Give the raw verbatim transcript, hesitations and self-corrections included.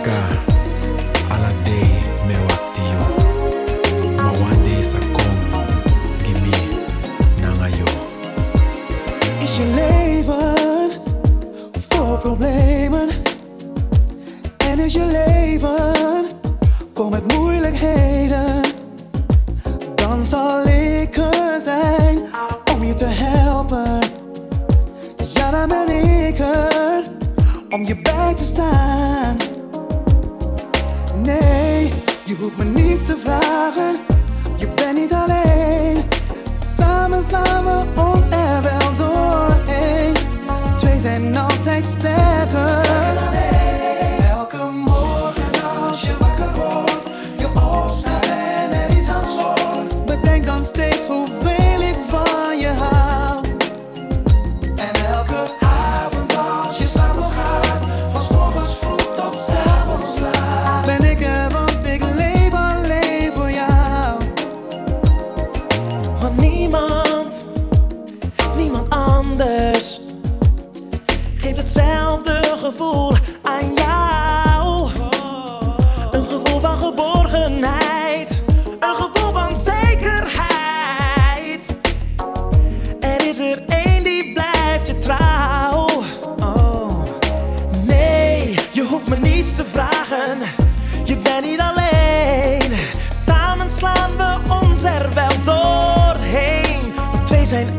Africa, alla day me wakti yo. Maar one day sa kom, gimme nanga yo. Is je leven vol problemen? En is je leven vol met moeilijkheden? Dan zal ik er zijn om je te helpen. Ja, dan ben ik er om je bij te staan. Nee, je hoeft me niets te vragen. Je bent niet alleen. Samen slaan we ons er wel doorheen. Twee zijn altijd sterker. Sterker dan één. Elke morgen als je wakker wordt, je opstaat en er iets aan schort. Bedenk dan steeds hoeveel ik van je hou. En elke avond als je slapen gaat, van 's morgens vroeg tot 's avonds laat, ben ik er, want ik leef alleen voor jou. Want niemand, niemand anders geeft hetzelfde gevoel aan jou. Een gevoel van geborgenheid, een gevoel van zekerheid. Er is er één die blijft je trouw. Oh. Nee, je hoeft me niets te vragen. Je bent niet alleen. Samen slaan we ons er wel doorheen. Want twee zijn